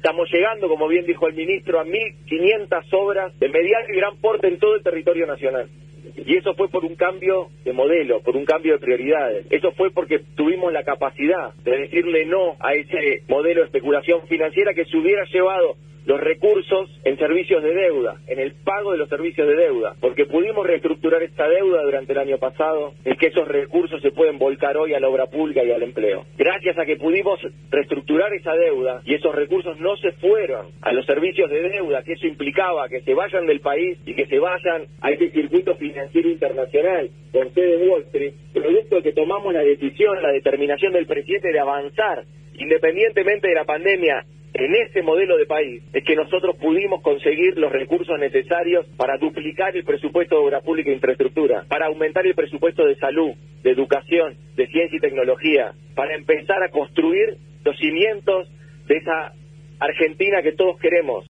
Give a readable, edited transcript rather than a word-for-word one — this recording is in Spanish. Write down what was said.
Estamos llegando, como bien dijo el ministro, a 1.500 obras de mediano y gran porte en todo el territorio nacional. Y eso fue por un cambio de modelo, por un cambio de prioridades. Eso fue porque tuvimos la capacidad de decirle no a ese modelo de especulación financiera que se hubiera llevado los recursos en servicios de deuda, en el pago de los servicios de deuda, porque pudimos reestructurar esta deuda durante el año pasado, es que esos recursos se pueden volcar hoy a la obra pública y al empleo. Gracias a que pudimos reestructurar esa deuda y esos recursos no se fueron a los servicios de deuda, que eso implicaba que se vayan del país y que se vayan a ese circuito financiero internacional con sede en Wall Street, producto de que tomamos la decisión, la determinación del presidente de avanzar, independientemente de la pandemia, en ese modelo de país, es que nosotros pudimos conseguir los recursos necesarios para duplicar el presupuesto de obra pública e infraestructura, para aumentar el presupuesto de salud, de educación, de ciencia y tecnología, para empezar a construir los cimientos de esa Argentina que todos queremos.